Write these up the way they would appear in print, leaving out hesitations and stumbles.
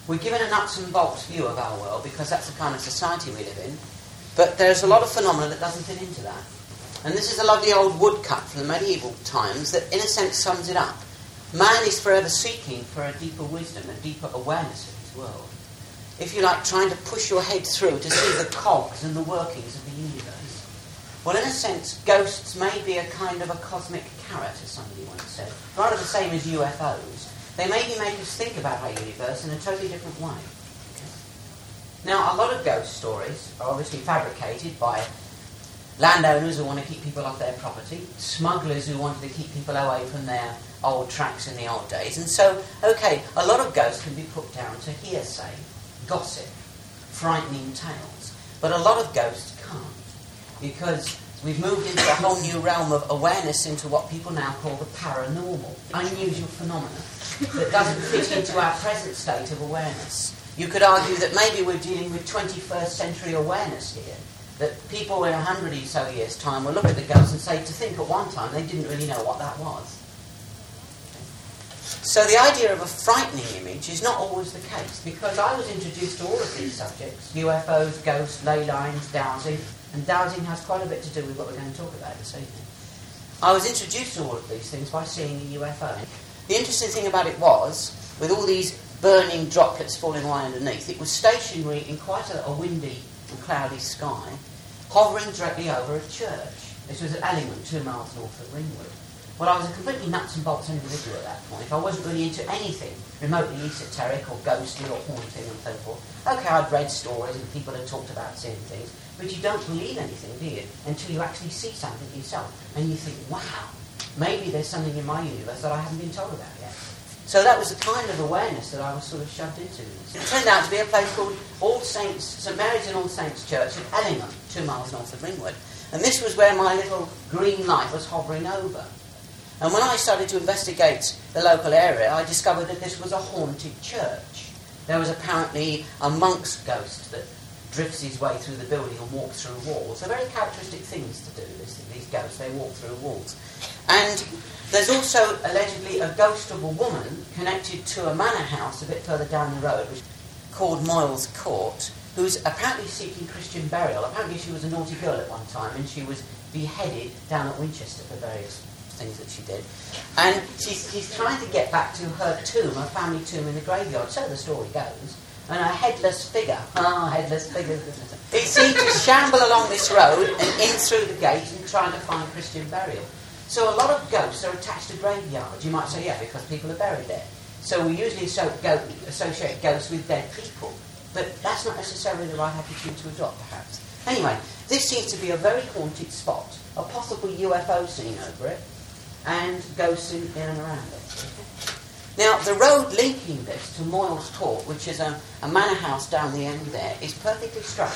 We're given a nuts and bolts view of our world because that's the kind of society we live in, but there's a lot of phenomena that doesn't fit into that. And this is a lovely old woodcut from the medieval times that in a sense sums it up. Man is forever seeking for a deeper wisdom, a deeper awareness of his world. If you like, trying to push your head through to see the cogs and the workings of the universe. Well, in a sense, ghosts may be a kind of a cosmic carrot, as somebody once said, rather the same as UFOs. They maybe make us think about our universe in a totally different way. Okay. Now, a lot of ghost stories are obviously fabricated by landowners who want to keep people off their property, smugglers who wanted to keep people away from their old tracks in the old days. And so, okay, a lot of ghosts can be put down to hearsay, gossip, frightening tales. But a lot of ghosts can't, because we've moved into a whole new realm of awareness into what people now call the paranormal, unusual phenomena that doesn't fit into our present state of awareness. You could argue that maybe we're dealing with 21st century awareness here, that people in 100 or so years' time will look at the ghosts and say, to think at one time they didn't really know what that was. So the idea of a frightening image is not always the case, because I was introduced to all of these subjects, UFOs, ghosts, ley lines, dowsing, and dowsing has quite a bit to do with what we're going to talk about this evening. I was introduced to all of these things by seeing a UFO. The interesting thing about it was, with all these burning droplets falling away underneath, it was stationary in quite a windy and cloudy sky, hovering directly over a church. This was at Ellingham, 2 miles north of Ringwood. Well, I was a completely nuts and bolts individual at that point. I wasn't really into anything remotely esoteric or ghostly or haunting and so forth. Okay, I'd read stories and people had talked about seeing things, but you don't believe anything, do you, until you actually see something yourself. And you think, wow, maybe there's something in my universe that I haven't been told about yet. So that was the kind of awareness that I was sort of shoved into. It turned out to be a place called All Saints, St Mary's and All Saints Church at Ellingham, 2 miles north of Ringwood. And this was where my little green light was hovering over. And when I started to investigate the local area, I discovered that this was a haunted church. There was apparently a monk's ghost that drifts his way through the building and walks through walls. They're very characteristic things to do, these ghosts. They walk through walls. And there's also allegedly a ghost of a woman connected to a manor house a bit further down the road, called Moyles Court, who's apparently seeking Christian burial. Apparently she was a naughty girl at one time, and she was beheaded down at Winchester for various things that she did. And she's trying to get back to her tomb, her family tomb in the graveyard, so the story goes. And a headless figure, headless figure, he seemed to shamble along this road and in through the gate and trying to find Christian burial. So a lot of ghosts are attached to graveyards. You might say, yeah, because people are buried there. So we usually associate ghosts with dead people. But that's not necessarily the right attitude to adopt, perhaps. Anyway, this seems to be a very haunted spot, a possible UFO scene over it, and ghosts in and around it. Now, the road linking this to Moyles Court, which is a manor house down the end there, is perfectly straight.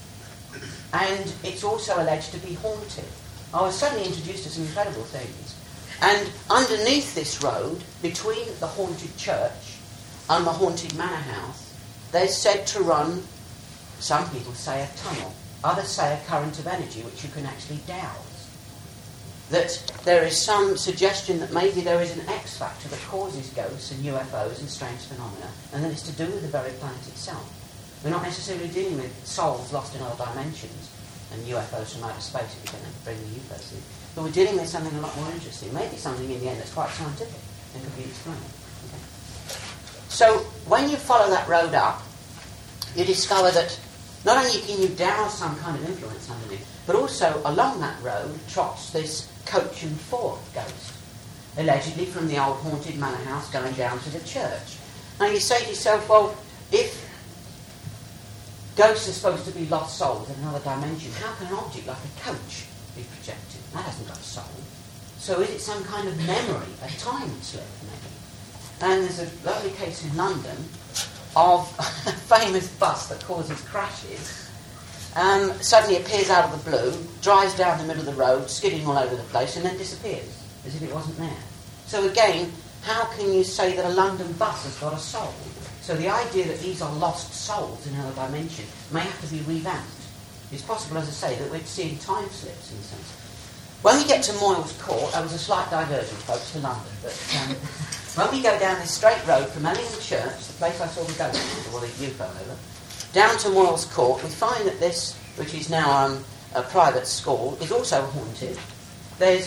And it's also alleged to be haunted. I was suddenly introduced to some incredible things. And underneath this road, between the haunted church and the haunted manor house, there's said to run, some people say a tunnel, others say a current of energy which you can actually douse. That there is some suggestion that maybe there is an X factor that causes ghosts and UFOs and strange phenomena, and that it's to do with the very planet itself. We're not necessarily dealing with souls lost in other dimensions and UFOs from outer space if you're going to bring the UFOs in. But we're dealing with something a lot more interesting, maybe something in the end that's quite scientific and could be explained. Okay. So when you follow that road up, you discover that not only can you douse some kind of influence underneath, but also along that road trots this coach and four ghost, allegedly from the old haunted manor house going down to the church. Now you say to yourself, well, if ghosts are supposed to be lost souls in another dimension, how can an object like a coach be projected? That hasn't got a soul. So is it some kind of memory, a time slip maybe? And there's a lovely case in London of a famous bus that causes crashes, suddenly appears out of the blue, drives down the middle of the road, skidding all over the place, and then disappears, as if it wasn't there. So again, how can you say that a London bus has got a soul? So the idea that these are lost souls in another dimension may have to be revamped. It's possible, as I say, that we're seeing time slips in a sense. When we get to Moyles Court, there was a slight diversion, folks, to London, but When we go down this straight road from Ellingham Church, the place I saw the ghost, or the UFO over, down to Moyles Court, we find that this, which is now a private school, is also haunted. There's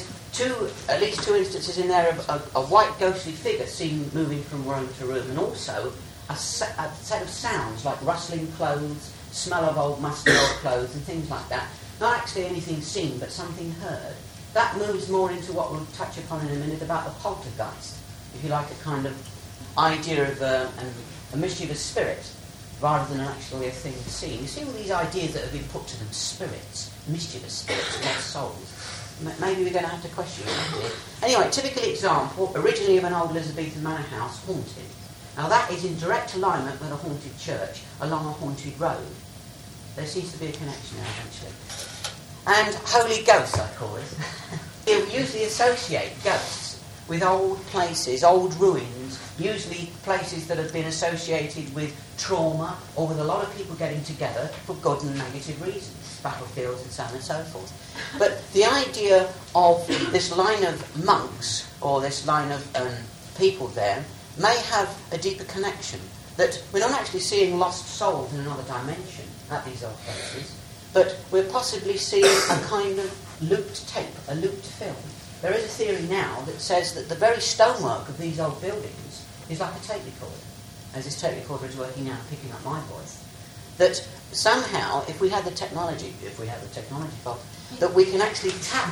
at least two instances in there of a white ghostly figure seen moving from room to room, and also a set of sounds like rustling clothes, smell of old musty old clothes and things like that. Not actually anything seen, but something heard. That moves more into what we'll touch upon in a minute about the poltergeist, if you like, a kind of idea of a mischievous spirit rather than actually a thing seen. You see all these ideas that have been put to them, spirits, mischievous spirits, not souls. Maybe we're going to have to question that. Anyway, typical example, originally of an old Elizabethan manor house, haunted. Now that is in direct alignment with a haunted church along a haunted road. There seems to be a connection there eventually. And Holy Ghost, I call it. He'll usually associate ghosts with old places, old ruins, usually places that have been associated with trauma or with a lot of people getting together for good and negative reasons, battlefields and so on and so forth. But the idea of this line of monks or this line of people there may have a deeper connection, that we're not actually seeing lost souls in another dimension at these old places, but we're possibly seeing a kind of looped tape, a looped film. There is a theory now that says that the very stonework of these old buildings is like a tape recorder, as this tape recorder is working now, picking up my voice. That somehow, if we had the technology, Bob, that we can actually tap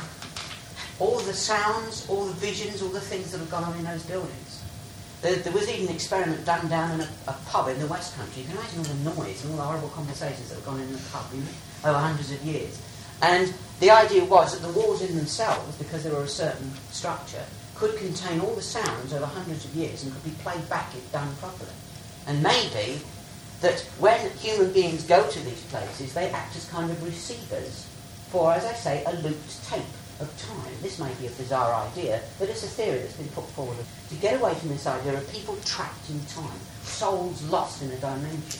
all the sounds, all the visions, all the things that have gone on in those buildings. There was even an experiment done down in a pub in the West Country. You can imagine all the noise and all the horrible conversations that have gone in the pub over hundreds of years. And the idea was that the walls in themselves, because they were a certain structure, could contain all the sounds over hundreds of years and could be played back if done properly. And maybe that when human beings go to these places, they act as kind of receivers for, as I say, a looped tape of time. This may be a bizarre idea, but it's a theory that's been put forward to get away from this idea of people trapped in time, souls lost in a dimension.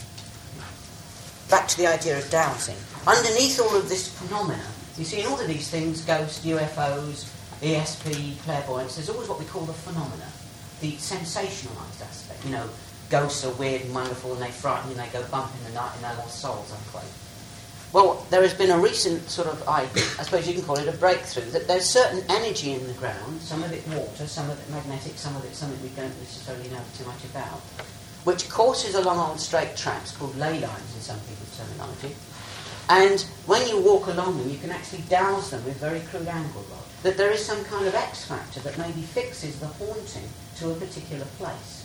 Back to the idea of dowsing. Underneath all of this phenomena, you see in all of these things, ghosts, UFOs, ESP, clairvoyance, there's always what we call the phenomena, the sensationalised aspect. You know, ghosts are weird and wonderful and they frighten you and they go bump in the night and they're lost souls, unquote. Well, there has been a recent sort of idea, I suppose you can call it a breakthrough, that there's certain energy in the ground, some of it water, some of it magnetic, some of it something we don't necessarily know too much about, which courses along old straight tracks called ley lines in some people's terminology. And when you walk along them, you can actually douse them with very crude angle rods. That there is some kind of X factor that maybe fixes the haunting to a particular place.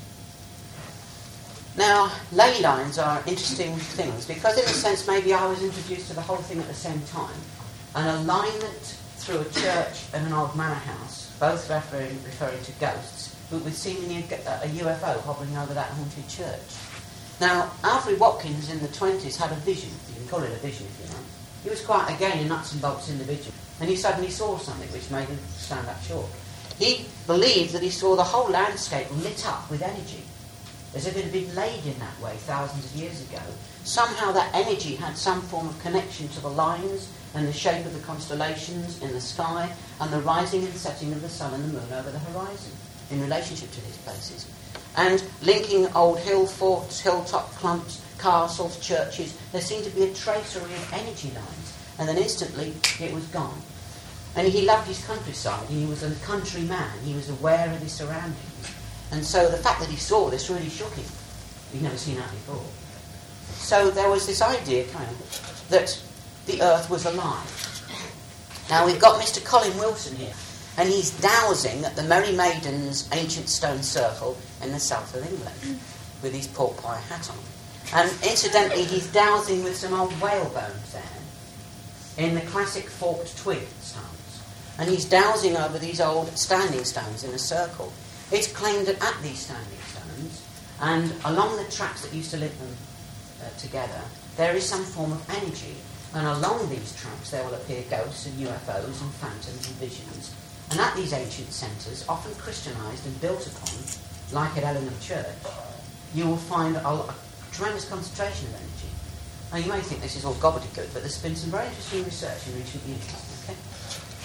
Now, ley lines are interesting things because in a sense maybe I was introduced to the whole thing at the same time. An alignment through a church and an old manor house, both referring to ghosts, but with seemingly a UFO hovering over that haunted church. Now, Alfred Watkins in the 20s had a vision. You can call it a vision if you like. He was quite, again, a nuts and bolts individual. And he suddenly saw something which made him stand up short. He believed that he saw the whole landscape lit up with energy, as if it had been laid in that way thousands of years ago. Somehow that energy had some form of connection to the lines and the shape of the constellations in the sky and the rising and setting of the sun and the moon over the horizon in relationship to these places. And linking old hill forts, hilltop clumps, castles, churches, there seemed to be a tracery of energy lines. And then instantly it was gone. And he loved his countryside. He was a country man. He was aware of his surroundings. And so the fact that he saw this really shook him. He'd never seen that before. So there was this idea, kind of, that the earth was alive. Now we've got Mr. Colin Wilson here, and he's dowsing at the Merry Maiden's ancient stone circle in the south of England with his pork pie hat on. And incidentally, he's dowsing with some old whale bones there in the classic forked twig stones. And he's dowsing over these old standing stones in a circle. It's claimed that at these standing stones, and along the tracks that used to link them together, there is some form of energy. And along these tracks there will appear ghosts and UFOs and phantoms and visions. And at these ancient centres, often Christianised and built upon, like at Ellingham Church, you will find a tremendous concentration of energy. Now you may think this is all gobbledygook, but there's been some very interesting research in recent years. Okay?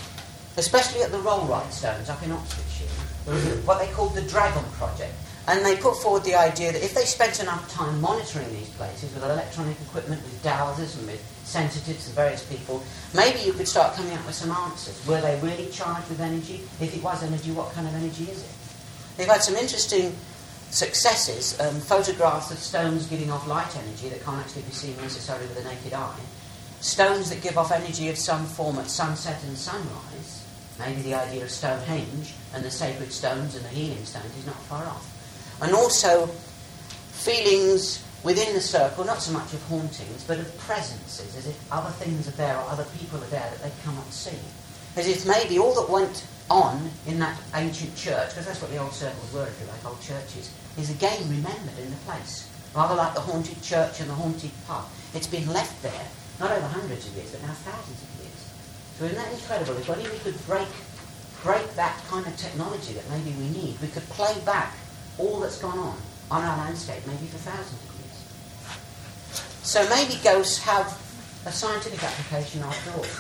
especially at the Rollright Stones up in Oxfordshire. There was what they called the Dragon Project. And they put forward the idea that if they spent enough time monitoring these places with electronic equipment, with dowsers and with sensitives and various people, maybe you could start coming up with some answers. Were they really charged with energy? If it was energy, what kind of energy is it? They've had some interesting successes, photographs of stones giving off light energy that can't actually be seen necessarily with the naked eye, stones that give off energy of some form at sunset and sunrise. Maybe the idea of Stonehenge and the sacred stones and the healing stones is not far off. And also feelings within the circle, not so much of hauntings, but of presences, as if other things are there or other people are there that they cannot see. As if maybe all that went on in that ancient church, because that's what the old circles were, if you like, old churches, is again remembered in the place. Rather like the haunted church and the haunted pub. It's been left there, not over hundreds of years, but now thousands of years. So isn't that incredible? If only we could break that kind of technology that maybe we need, we could play back all that's gone on our landscape, maybe for thousands of years. So maybe ghosts have a scientific application after all.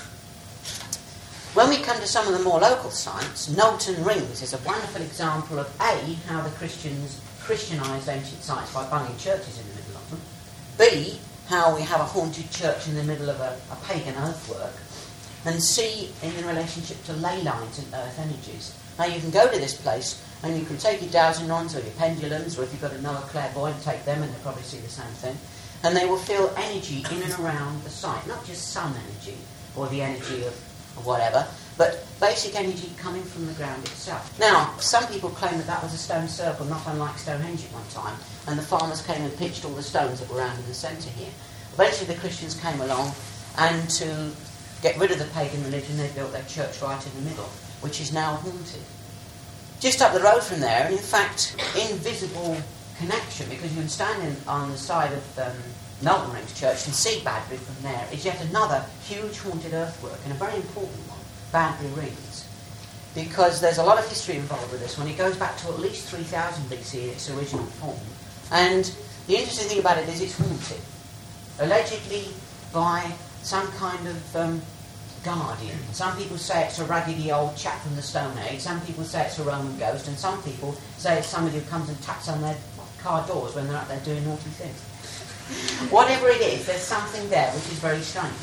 When we come to some of the more local sites, Knowlton Rings is a wonderful example of A, how the Christians Christianised ancient sites by bunging churches in the middle of them, B, how we have a haunted church in the middle of a pagan earthwork, and C, in relationship to ley lines and earth energies. Now you can go to this place and you can take your dowsing rods or your pendulums, or if you've got a Noah clairvoyant, take them and they'll probably see the same thing. And they will feel energy in and around the site, not just sun energy or the energy of whatever, but basic energy coming from the ground itself. Now, some people claim that that was a stone circle, not unlike Stonehenge at one time, and the farmers came and pitched all the stones that were around in the centre here. Eventually the Christians came along, and to get rid of the pagan religion, they built their church right in the middle, which is now haunted. Just up the road from there, and in fact, invisible connection, because you can stand on the side of Knowlton Rings Church and see Badbury from there, is yet another huge haunted earthwork, and a very important one, Badbury Rings. Because there's a lot of history involved with this one. It goes back to at least 3000 BC in its original form. And the interesting thing about it is it's haunted. Allegedly by some kind of guardian. Some people say it's a raggedy old chap from the Stone Age, some people say it's a Roman ghost, and some people say it's somebody who comes and taps on their car doors when they're out there doing naughty things. Whatever it is, there's something there which is very strange.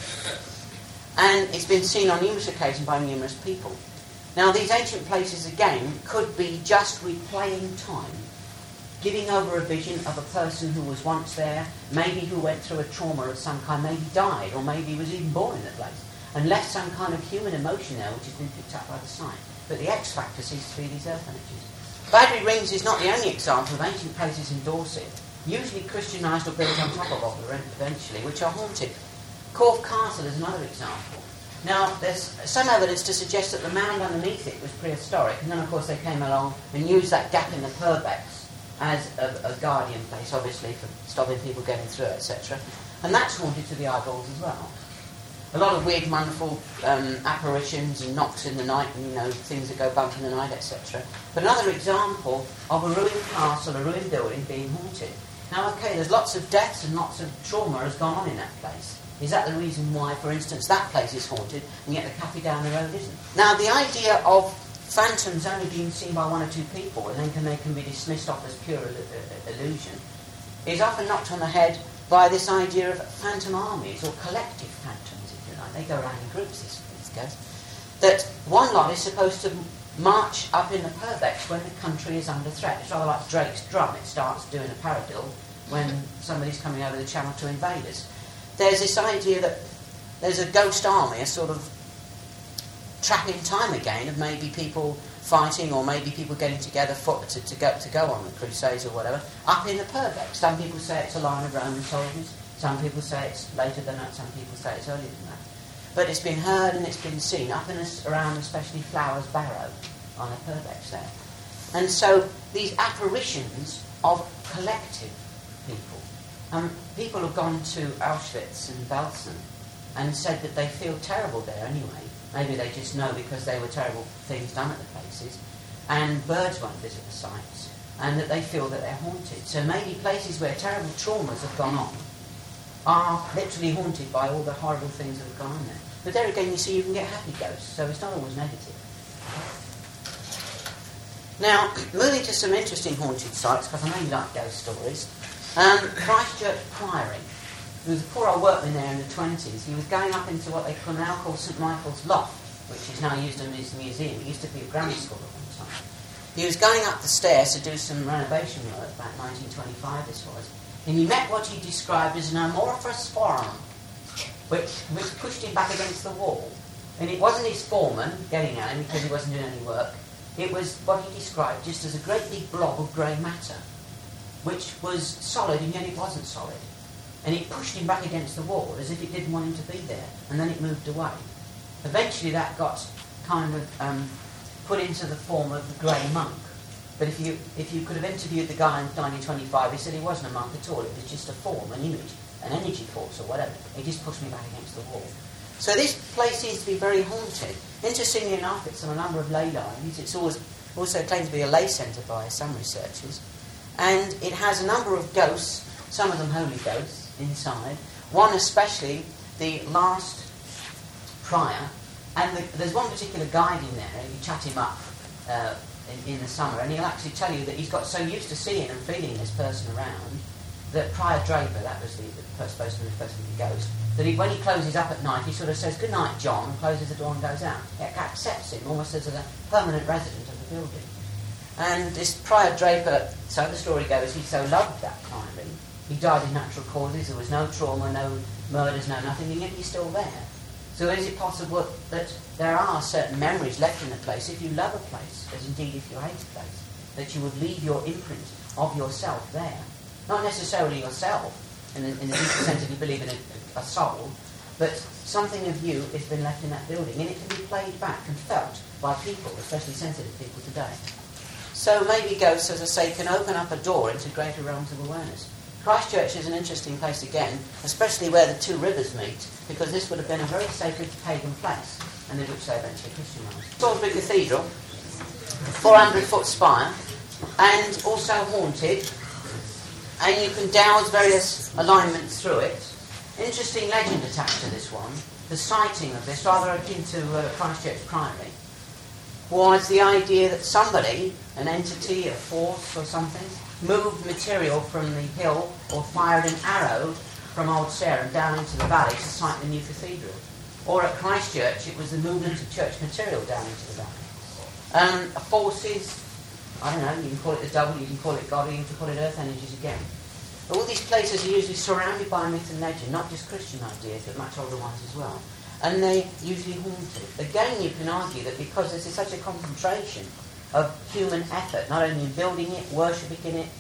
And it's been seen on numerous occasions by numerous people. Now these ancient places again could be just replaying time, giving over a vision of a person who was once there, maybe who went through a trauma of some kind, maybe died, or maybe was even born in the place, and left some kind of human emotion there which has been picked up by the site. But the X factor seems to be these earth energies. Badbury Rings is not the only example of ancient places in Dorset, usually Christianised or built on top of Rotherham eventually, which are haunted. Corfe Castle is another example. Now, there's some evidence to suggest that the mound underneath it was prehistoric, and then of course they came along and used that gap in the Purbex as a guardian place, obviously, for stopping people getting through, etc. And that's haunted to the eyeballs as well. A lot of weird, wonderful apparitions and knocks in the night, and things that go bump in the night, etc. But another example of a ruined castle, a ruined building being haunted. Now, okay, there's lots of deaths and lots of trauma has gone on in that place. Is that the reason why, for instance, that place is haunted, and yet the cafe down the road isn't? Now, the idea of phantoms only being seen by one or two people, and then they can be dismissed off as pure illusion, is often knocked on the head by this idea of phantom armies, or collective phantoms, if you like. They go around in groups, these guys. That one lot is supposed to march up in the Purbex when the country is under threat. It's rather like Drake's drum. It starts doing a paradiddle when somebody's coming over the channel to invade us. There's this idea that there's a ghost army, a sort of trapping time again of maybe people fighting, or maybe people getting together to go on the crusades or whatever, up in the Purbex. Some people say it's a line of Roman soldiers. Some people say it's later than that. Some people say it's earlier than that. But it's been heard and it's been seen up and around, especially Flowers Barrow on the Purbex there. And so these apparitions of collective people. People have gone to Auschwitz and Belsen and said that they feel terrible there anyway. Maybe they just know because there were terrible things done at the places. And birds won't visit the sites. And that they feel that they're haunted. So maybe places where terrible traumas have gone on are literally haunted by all the horrible things that have gone on there. But there again, you see, you can get happy ghosts, so it's not always negative. Now, moving to some interesting haunted sites, because I know you like ghost stories. Christchurch Priory. There was a poor old workman there in the 20s. He was going up into what they now call St Michael's Loft, which is now used as a museum. It used to be a grammar school at one time. He was going up the stairs to do some renovation work, about 1925 this was, and he met what he described as an amorphous form, which pushed him back against the wall. And it wasn't his foreman getting at him because he wasn't doing any work. It was what he described just as a great big blob of grey matter, which was solid and yet it wasn't solid. And it pushed him back against the wall as if it didn't want him to be there, and then it moved away. Eventually that got kind of put into the form of the grey monk. But if you could have interviewed the guy in 1925, he said he wasn't a monk at all, it was just a form, an image, an energy force or whatever. It just pushed me back against the wall. So this place seems to be very haunted. Interestingly enough, it's on a number of ley lines. It's also claimed to be a lay centre by some researchers. And it has a number of ghosts, some of them holy ghosts, inside. One especially, the last prior. And there's one particular guide in there, and you chat him up in the summer, and he'll actually tell you that he's got so used to seeing and feeling this person around that Prior Draper, that was the supposed to be the ghost, that when he closes up at night, he sort of says, "Good night, John," and closes the door and goes out. It accepts him almost as a permanent resident of the building. And this Prior Draper, so the story goes, he so loved that priory, he died of natural causes, there was no trauma, no murders, no nothing, and yet he's still there. So is it possible that there are certain memories left in a place, if you love a place, as indeed if you hate a place, that you would leave your imprint of yourself there? Not necessarily yourself, in the deeper sense if you believe in a soul, but something of you has been left in that building, and it can be played back and felt by people, especially sensitive people today. So maybe ghosts, as I say, can open up a door into greater realms of awareness. Christchurch is an interesting place again, especially where the two rivers meet, because this would have been a very sacred pagan place, and in which they eventually Christianised. Salisbury Cathedral, 400-foot spire, and also haunted, and you can douse various alignments through it. Interesting legend attached to this one. The sighting of this, rather akin to Christchurch Priory, was the idea that somebody, an entity, a force or something, moved material from the hill or fired an arrow from Old Sarum down into the valley to site the new cathedral. Or at Christchurch, it was the movement of church material down into the valley. Forces, I don't know, you can call it the devil, you can call it God, or you can call it earth energies again. All these places are usually surrounded by myth and legend, not just Christian ideas, but much older ones as well. And they're usually haunted. Again, you can argue that because there's such a concentration of human effort, not only in building it, worshipping it,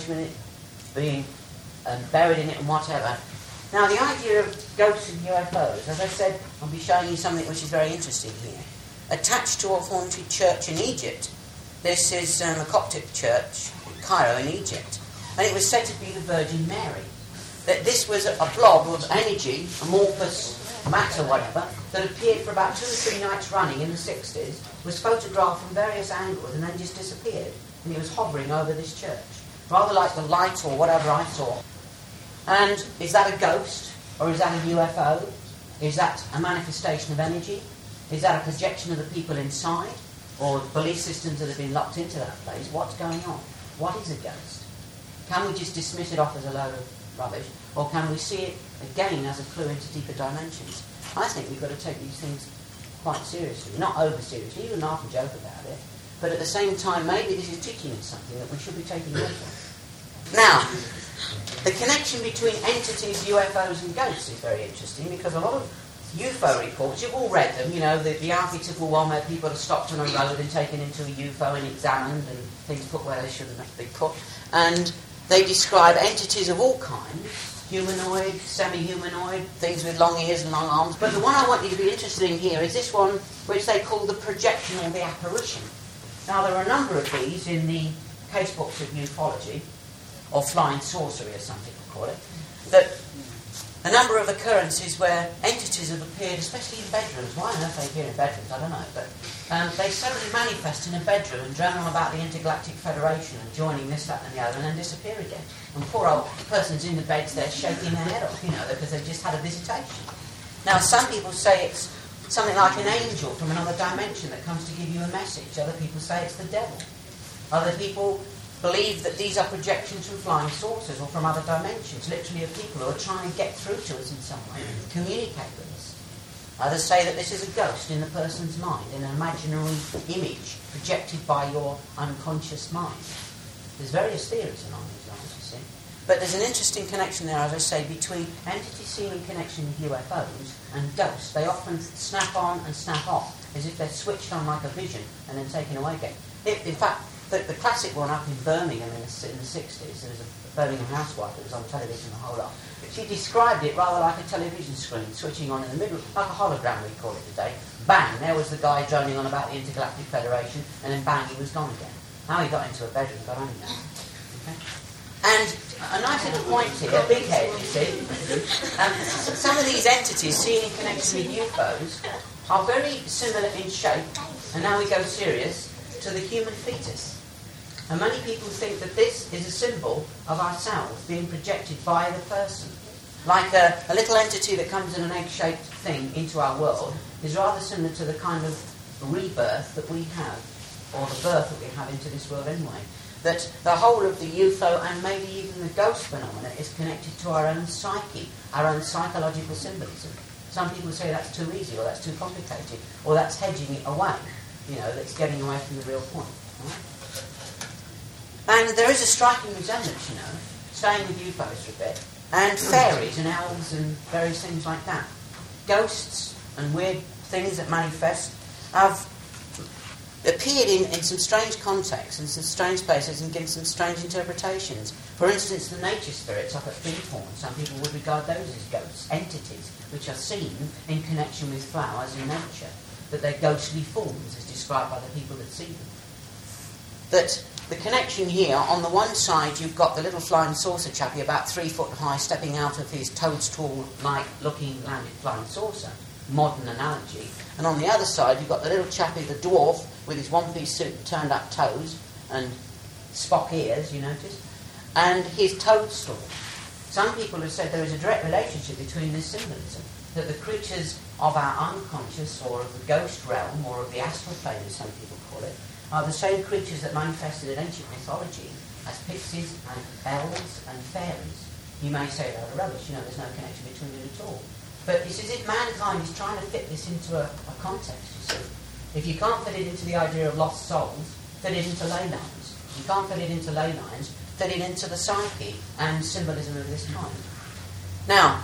being buried in it and whatever. Now, the idea of ghosts and UFOs, as I said, I'll be showing you something which is very interesting here. Attached to a haunted church in Egypt. This is a Coptic church in Cairo in Egypt. And it was said to be the Virgin Mary. That this was a blob of energy, amorphous matter, whatever, that appeared for about 2 or 3 nights running in the 60s, was photographed from various angles and then just disappeared. And it was hovering over this church. Rather like the light or whatever I saw. And is that a ghost? Or is that a UFO? Is that a manifestation of energy? Is that a projection of the people inside? Or belief systems that have been locked into that place? What's going on? What is a ghost? Can we just dismiss it off as a load of rubbish? Or can we see it again as a clue into deeper dimensions? I think we've got to take these things quite seriously. Not over seriously, even laugh and joke about it. But at the same time, maybe this is teaching us something that we should be taking note of. Now, the connection between entities, UFOs and ghosts is very interesting, because a lot of UFO reports, you've all read them, you know, the archetypal one where people are stopped on a road and taken into a UFO and examined and things put where they shouldn't be put. And they describe entities of all kinds, humanoid, semi-humanoid, things with long ears and long arms. But the one I want you to be interested in here is this one, which they call the projection or the apparition. Now, there are a number of these in the case books of ufology, or flying sorcery as some people call it, that a number of occurrences where entities have appeared, especially in bedrooms. Why on earth they appear in bedrooms, I don't know, but they suddenly manifest in a bedroom and drone on about the Intergalactic Federation and joining this, that and the other, and then disappear again. And poor old person's in the beds there shaking their head off, you know, because they've just had a visitation. Now, some people say it's something like an angel from another dimension that comes to give you a message. Other people say it's the devil. Other people believe that these are projections from flying saucers or from other dimensions, literally of people who are trying to get through to us in some way, communicate with us. Others say that this is a ghost in the person's mind, an imaginary image projected by your unconscious mind. There's various theories along these lines, you see. But there's an interesting connection there, as I say, between entities seen in connection with UFOs and ghosts. They often snap on and snap off, as if they're switched on like a vision and then taken away again. In fact, the classic one up in Birmingham in the 60s, there was a Birmingham housewife that was on television the whole lot. She described it rather like a television screen switching on in the middle, like a hologram we call it today. Bang, there was the guy droning on about the Intergalactic Federation, and then bang, he was gone again. How he got into a bedroom, God only knows. Okay? And a nice little point here, a big head, you see. Some of these entities seen in connection with UFOs are very similar in shape, and now we go serious, to the human fetus. And many people think that this is a symbol of ourselves being projected by the person. Like a little entity that comes in an egg-shaped thing into our world is rather similar to the kind of rebirth that we have, or the birth that we have into this world anyway. That the whole of the UFO and maybe even the ghost phenomena is connected to our own psyche, our own psychological symbolism. Some people say that's too easy, or that's too complicated, or that's hedging it away. You know, that's getting away from the real point. Right? And there is a striking resemblance, you know, staying with UFOs for a bit, and fairies and elves and various things like that. Ghosts and weird things that manifest have appeared in some strange contexts and some strange places and given some strange interpretations. For instance, the nature spirits up at Findhorn, some people would regard those as ghosts, entities which are seen in connection with flowers in nature, that they're ghostly forms as described by the people that see them. That the connection here, on the one side you've got the little flying saucer chappie about 3 foot high stepping out of his toadstool-like looking landed flying saucer, modern analogy, and on the other side you've got the little chappie, the dwarf, with his one-piece suit and turned-up toes and Spock ears, you notice, and his toadstool. Some people have said there is a direct relationship between this symbolism, that the creatures of our unconscious, or of the ghost realm, or of the astral plane as some people call it, are the same creatures that manifested in ancient mythology as pixies and elves and fairies. You may say they're rubbish, you know, there's no connection between them at all. But it's as if mankind is trying to fit this into a context, you see. If you can't fit it into the idea of lost souls, fit it into ley lines. If you can't fit it into ley lines, fit it into the psyche and symbolism of this kind. Now,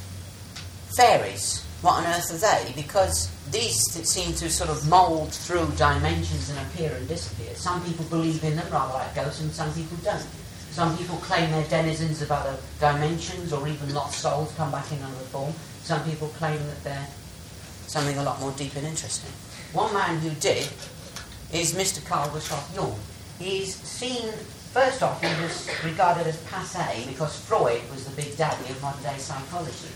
fairies, what on earth are they? Because these seem to sort of mould through dimensions and appear and disappear. Some people believe in them, rather like ghosts, and some people don't. Some people claim they're denizens of other dimensions, or even lost souls come back in another form. Some people claim that they're something a lot more deep and interesting. One man who did is Mr. Carl Gustav Jung. He's seen, first off, he was regarded as passé because Freud was the big daddy of modern-day psychology.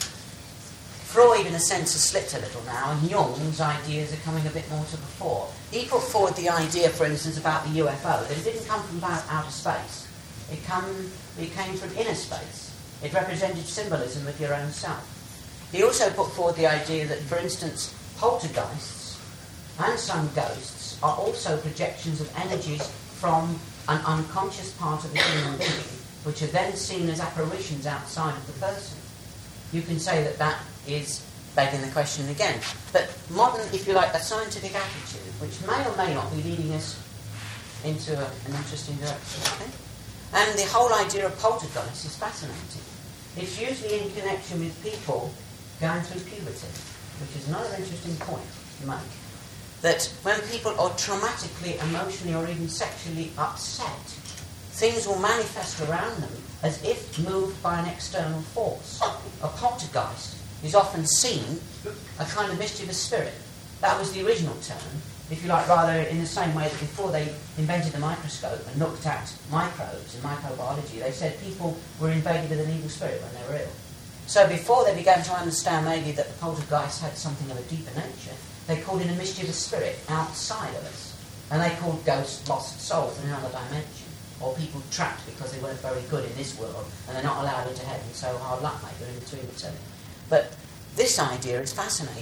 Freud, in a sense, has slipped a little now, and Jung's ideas are coming a bit more to the fore. He put forward the idea, for instance, about the UFO, that it didn't come from outer space. It came from inner space. It represented symbolism of your own self. He also put forward the idea that, for instance, poltergeists and some ghosts are also projections of energies from an unconscious part of the human being, which are then seen as apparitions outside of the person. You can say that that is begging the question again. But modern, if you like, a scientific attitude, which may or may not be leading us into an interesting direction. Okay? And the whole idea of poltergeist is fascinating. It's usually in connection with people going through puberty, which is another interesting point to make. That when people are traumatically, emotionally, or even sexually upset, things will manifest around them as if moved by an external force. A poltergeist is often seen a kind of mischievous spirit. That was the original term, if you like, rather in the same way that before they invented the microscope and looked at microbes and microbiology, they said people were invaded with an evil spirit when they were ill. So before they began to understand maybe that the poltergeist had something of a deeper nature, they called it a mischievous spirit outside of us. And they called ghosts lost souls in another dimension, or people trapped because they weren't very good in this world and they're not allowed into heaven, so hard luck, mate, you're in between the two. But this idea is fascinating,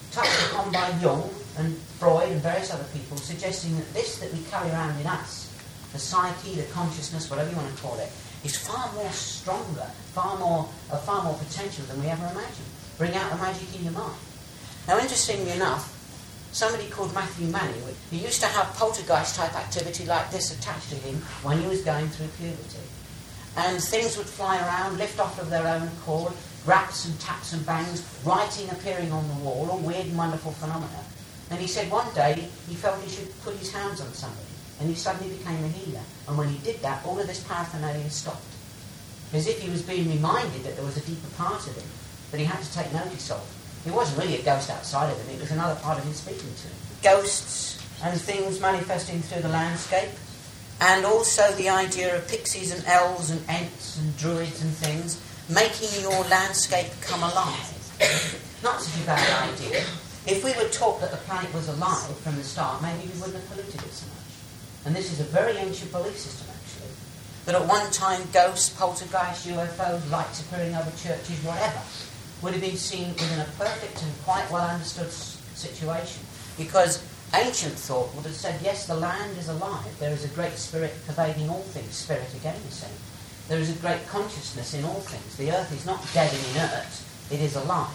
touched upon by Jung and Freud and various other people, suggesting that this that we carry around in us, the psyche, the consciousness, whatever you want to call it, is far more stronger, far more potential than we ever imagined. Bring out the magic in your mind. Now, interestingly enough, somebody called Matthew Manning, he used to have poltergeist-type activity like this attached to him when he was going through puberty. And things would fly around, lift off of their own accord, raps and taps and bangs, writing appearing on the wall, all weird and wonderful phenomena. And he said one day he felt he should put his hands on somebody, and he suddenly became a healer. And when he did that, all of this paraphernalia stopped. As if he was being reminded that there was a deeper part of him that he had to take notice of. It wasn't really a ghost outside of him, it was another part of him speaking to him. Ghosts and things manifesting through the landscape, and also the idea of pixies and elves and ents and druids and things, making your landscape come alive. Not such a bad idea. If we were taught that the planet was alive from the start, maybe we wouldn't have polluted it so much. And this is a very ancient belief system, actually, that at one time ghosts, poltergeists, UFOs, lights appearing over churches, whatever, would have been seen within a perfect and quite well understood situation. Because ancient thought would have said, yes, the land is alive. There is a great spirit pervading all things. Spirit, again, you say. There is a great consciousness in all things. The earth is not dead and inert. It is alive.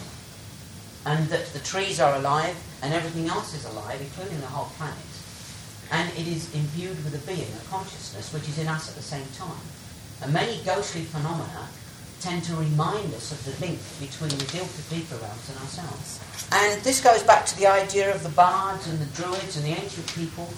And that the trees are alive and everything else is alive, including the whole planet. And it is imbued with a being, a consciousness, which is in us at the same time. And many ghostly phenomena tend to remind us of the link between the deeper realms and ourselves. And this goes back to the idea of the bards and the druids and the ancient peoples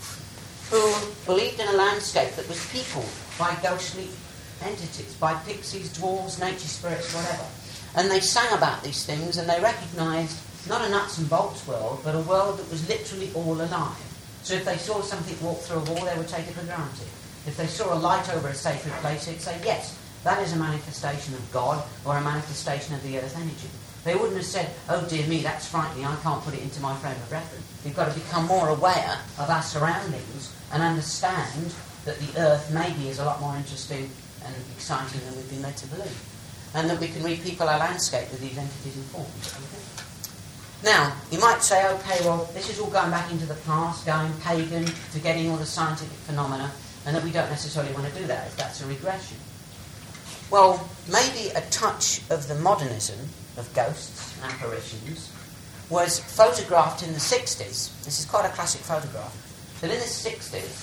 who believed in a landscape that was peopled by ghostly entities, by pixies, dwarves, nature spirits, whatever. And they sang about these things, and they recognised not a nuts and bolts world, but a world that was literally all alive. So if they saw something walk through a wall, they would take it for granted. If they saw a light over a sacred place, they'd say, yes, that is a manifestation of God or a manifestation of the earth energy. They wouldn't have said, oh dear me, that's frightening, I can't put it into my frame of reference. We've got to become more aware of our surroundings and understand that the earth maybe is a lot more interesting and exciting than we've been led to believe. And that we can repeople our landscape with these entities and forms. Now, you might say, okay, well, this is all going back into the past, going pagan, forgetting all the scientific phenomena, and that we don't necessarily want to do that if that's a regression. Well, maybe a touch of the modernism of ghosts and apparitions was photographed in the 60s. This is quite a classic photograph. But in the 60s,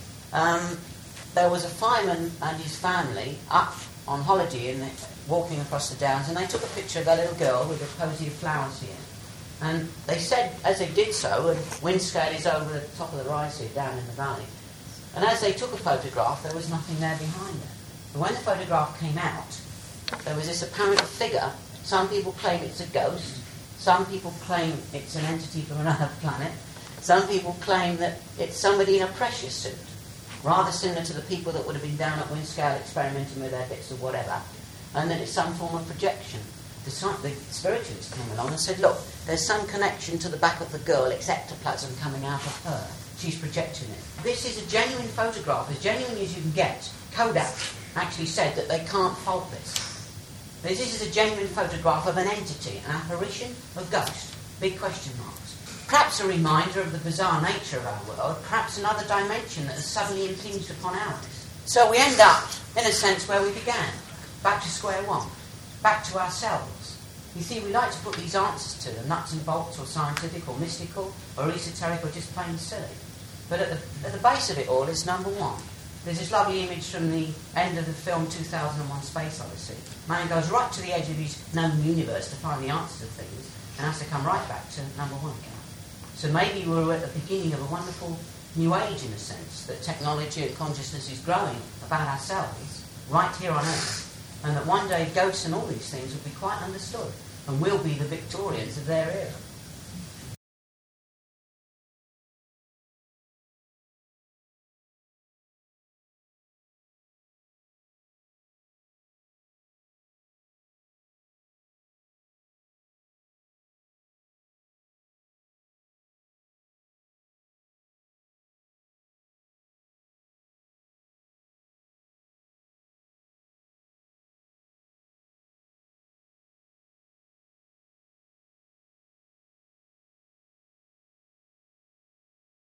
there was a fireman and his family up on holiday walking across the downs, and they took a picture of their little girl with a posy of flowers here. And they said, as they did so, and Windscale is over the top of the rise here, down in the valley, and as they took a photograph, there was nothing there behind it. But when the photograph came out, there was this apparent figure. Some people claim it's a ghost. Some people claim it's an entity from another planet. Some people claim that it's somebody in a precious suit, rather similar to the people that would have been down at Windscale experimenting with their bits of whatever, and that it's some form of projection. The spiritualists came along and said, look, there's some connection to the back of the girl, it's ectoplasm coming out of her. She's projecting it. This is a genuine photograph, as genuine as you can get. Kodak actually said that they can't fault this. This is a genuine photograph of an entity, an apparition, a ghost. Big question marks. Perhaps a reminder of the bizarre nature of our world, perhaps another dimension that has suddenly impinged upon ours. So we end up, in a sense, where we began. Back to square one. Back to ourselves. You see, we like to put these answers to them, nuts and bolts, or scientific, or mystical, or esoteric, or just plain silly. But at the base of it all is number one. There's this lovely image from the end of the film 2001 Space Odyssey. Man goes right to the edge of his known universe to find the answers of things, and has to come right back to number one again. So maybe we're at the beginning of a wonderful new age, in a sense, that technology and consciousness is growing about ourselves, right here on Earth, and that one day ghosts and all these things will be quite understood, and we'll be the Victorians of their era.